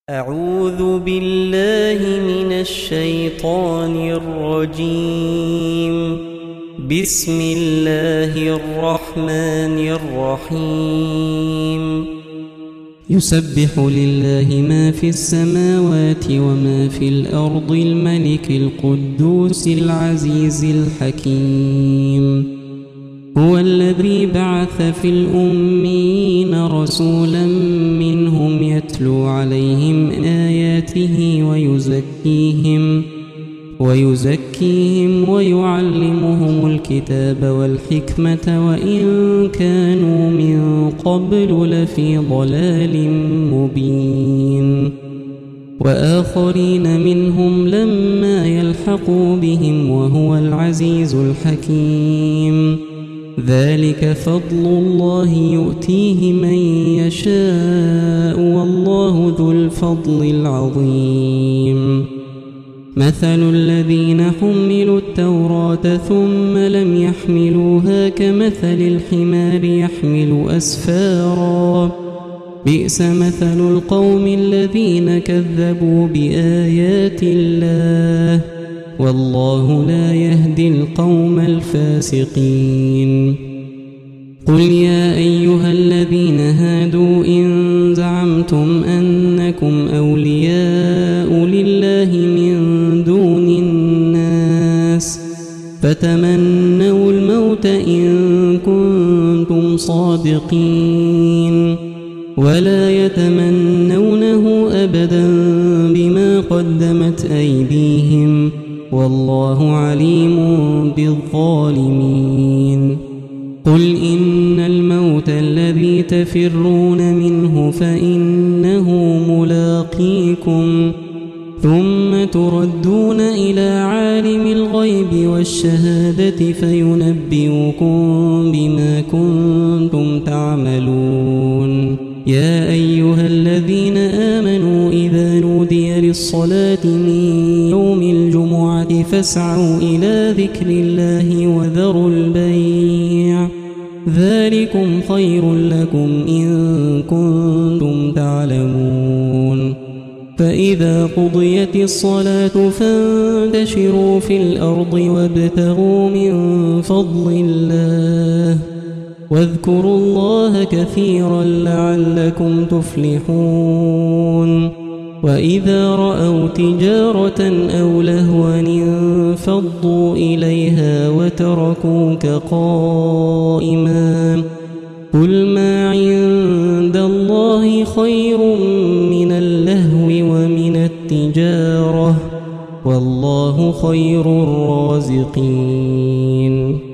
أعوذ بالله من الشيطان الرجيم. بسم الله الرحمن الرحيم. يسبح لله ما في السماوات وما في الأرض الملك القدوس العزيز الحكيم. هو الذي بعث في الأميين رسولا منهم يتلو عليهم آياته ويزكيهم ويعلمهم الكتاب والحكمة وإن كانوا من قبل لفي ضلال مبين. وآخرين منهم لما يلحقوا بهم وهو العزيز الحكيم. ذلك فضل الله يؤتيه من يشاء والله ذو الفضل العظيم. مثل الذين حملوا التوراة ثم لم يحملوها كمثل الحمار يحمل أسفارا بئس مثل القوم الذين كذبوا بآيات الله والله لا يهدي القوم الفاسقين. قل يا أيها الذين هادوا إن زعمتم أنكم أولياء لله من دون الناس فتمنوا الموت إن كنتم صادقين ولا يتمنونه أبدا بما قدمت أيديهم والله عليم بالظالمين. قل إن الموت الذي تفرون منه فإنه ملاقيكم ثم تردون إلى عالم الغيب والشهادة فينبئكم بما كنتم تعملون. يا أيها الذين آمنوا إذا نودي للصلاة من يوم الجمعة فاسعوا إلى ذكر الله وذروا البيع ذلكم خير لكم إن كنتم تعلمون. فإذا قضيت الصلاة فانتشروا في الأرض وابتغوا من فضل الله واذكروا الله كثيرا لعلكم تفلحون. وإذا رأوا تجارة أو لهوا انفضوا إليها وتركوك قائما قل ما عند الله خير من اللهو ومن التجارة والله خير الرازقين.